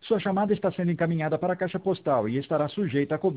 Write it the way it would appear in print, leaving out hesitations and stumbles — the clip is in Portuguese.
Sua chamada está sendo encaminhada para a caixa postal e estará sujeita a cobrança.